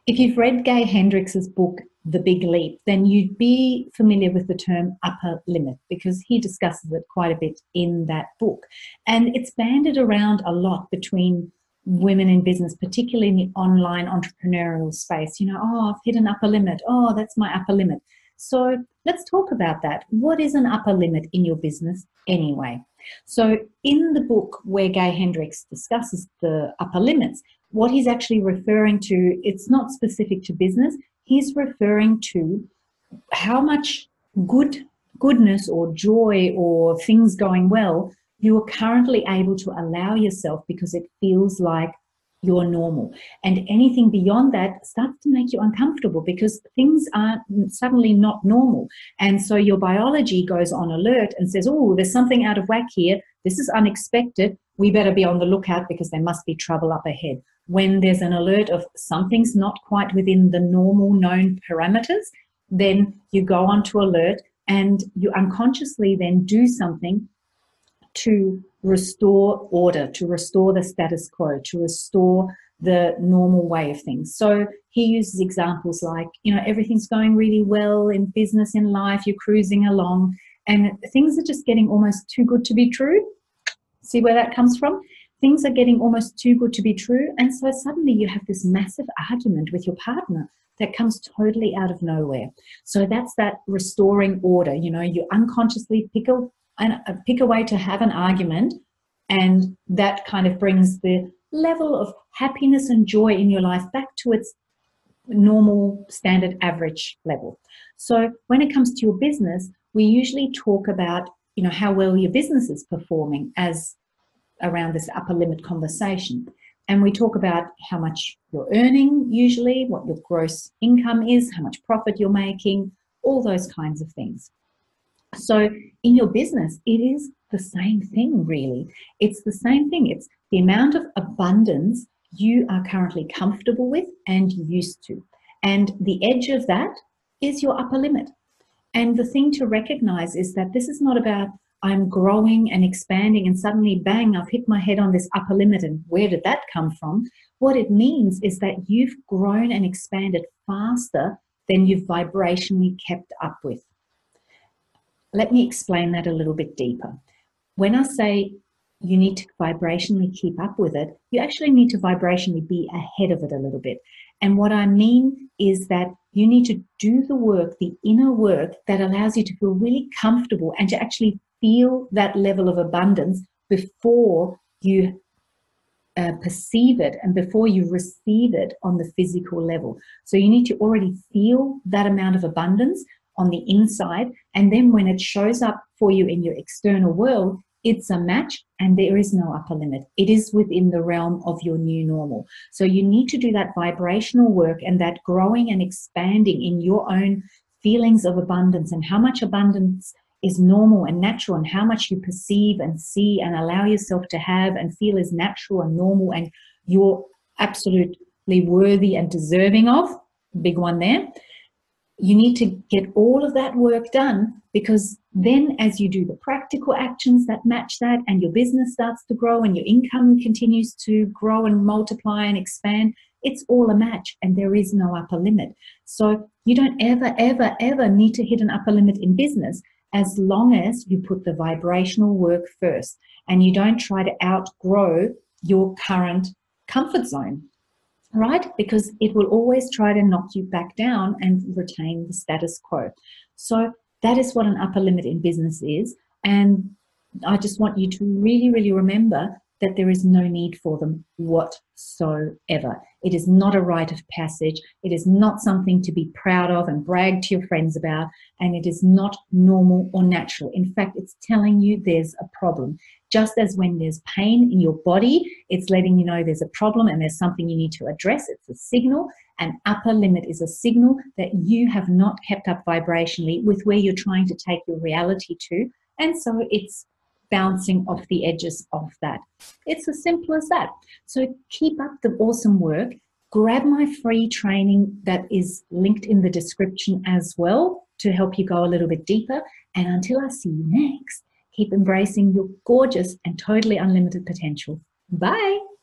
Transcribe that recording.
If you've read Gay Hendricks' book, The Big Leap, then you'd be familiar with the term upper limit because he discusses it quite a bit in that book. And it's banded around a lot between women in business, particularly in the online entrepreneurial space. You know, oh, I've hit an upper limit. Oh, that's my upper limit. So let's talk about that. What is an upper limit in your business anyway? So in the book where Gay Hendricks discusses the upper limits, what he's actually referring to, it's not specific to business. He's referring to how much goodness or joy or things going well you are currently able to allow yourself because it feels like you're normal. And anything beyond that starts to make you uncomfortable because things are suddenly not normal. And so your biology goes on alert and says, oh, there's something out of whack here. This is unexpected. We better be on the lookout because there must be trouble up ahead. When there's an alert of something's not quite within the normal known parameters, then you go on to alert and you unconsciously then do something to restore order, to restore the status quo, to restore the normal way of things. So he uses examples like, you know, everything's going really well in business, in life, you're cruising along, and things are just getting almost too good to be true. See where that comes from? Things are getting almost too good to be true, and so suddenly you have this massive argument with your partner that comes totally out of nowhere. So that's that restoring order. You know, you unconsciously pick a way to have an argument, and that kind of brings the level of happiness and joy in your life back to its normal standard average level. So when it comes to your business, we usually talk about, you know, how well your business is performing as around this upper limit conversation. And we talk about how much you're earning usually, what your gross income is, how much profit you're making, all those kinds of things. So in your business, it is the same thing, really. It's the same thing. It's the amount of abundance you are currently comfortable with and used to. And the edge of that is your upper limit. And the thing to recognize is that this is not about I'm growing and expanding and suddenly, bang, I've hit my head on this upper limit and where did that come from? What it means is that you've grown and expanded faster than you've vibrationally kept up with. Let me explain that a little bit deeper. When I say you need to vibrationally keep up with it, you actually need to vibrationally be ahead of it a little bit. And what I mean is that you need to do the work, the inner work that allows you to feel really comfortable and to actually feel that level of abundance before you perceive it and before you receive it on the physical level. So you need to already feel that amount of abundance on the inside, and then when it shows up for you in your external world, it's a match and there is no upper limit. It is within the realm of your new normal. So you need to do that vibrational work and that growing and expanding in your own feelings of abundance and how much abundance is normal and natural and how much you perceive and see and allow yourself to have and feel is natural and normal and you're absolutely worthy and deserving of, big one there. You need to get all of that work done, because then as you do the practical actions that match that and your business starts to grow and your income continues to grow and multiply and expand, it's all a match and there is no upper limit. So you don't ever, ever, ever need to hit an upper limit in business as long as you put the vibrational work first and you don't try to outgrow your current comfort zone. Right? Because it will always try to knock you back down and retain the status quo. So that is what an upper limit in business is. And I just want you to really, really remember that there is no need for them whatsoever. It is not a rite of passage. It is not something to be proud of and brag to your friends about. And it is not normal or natural. In fact, it's telling you there's a problem. Just as when there's pain in your body, it's letting you know there's a problem and there's something you need to address. It's a signal. An upper limit is a signal that you have not kept up vibrationally with where you're trying to take your reality to. And so it's bouncing off the edges of that. It's as simple as that. So keep up the awesome work. Grab my free training that is linked in the description as well to help you go a little bit deeper. And until I see you next, keep embracing your gorgeous and totally unlimited potential. Bye.